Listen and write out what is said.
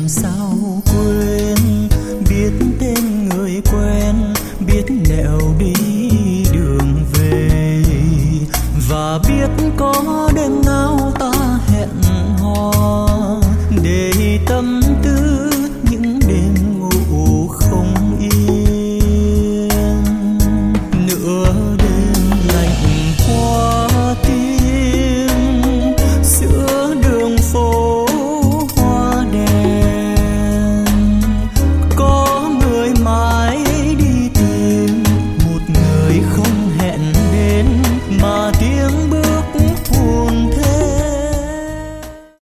sao quên, biết tên người quen, biết nẻo đi đường về, và biết có đêm nào ta hẹn hò để tâm tư những đêm ngủ không yên. Nửa